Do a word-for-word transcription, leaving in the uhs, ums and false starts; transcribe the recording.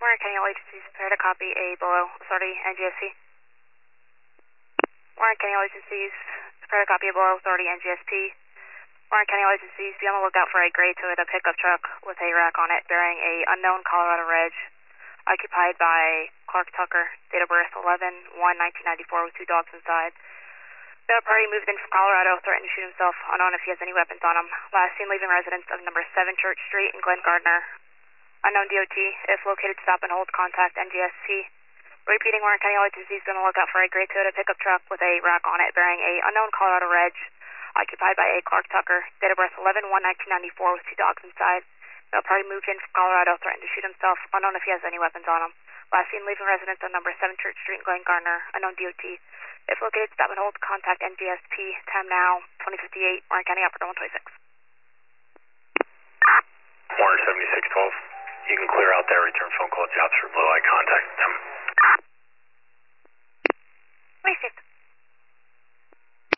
Warren County All Agencies, prepare to copy a below authority N G S P. Warren County All Agencies, prepare to copy a below authority N G S P. Warren County All Agencies, be on the lookout for a gray Toyota pickup truck with a rack on it bearing a unknown Colorado reg, occupied by Clark Tucker, date of birth eleven one nineteen ninety-four, with two dogs inside. The party moved in from Colorado, threatened to shoot himself, unknown if he has any weapons on him. Last seen leaving residence of number seven Church Street in Glen Gardner. Unknown D O T. If located, stop and hold. Contact N G S P. Repeating, Warren County All Agencies, be on the lookout for a gray Toyota pickup truck with a rack on it bearing a unknown Colorado reg, occupied by a Clark Tucker, date of birth eleven one nineteen ninety-four, with two dogs inside. The party moved in from Colorado, threatened to shoot himself, unknown if he has any weapons on him. Last seen leaving residence of number seven Church Street in Glen Gardner. Unknown D O T. If located, stop and hold. Contact N G S P. Time now, twenty fifty-eight, Warren County Operator one twenty-six. Warren seventy-six twelve. You can clear out there, return phone call to the officer below eye contact them.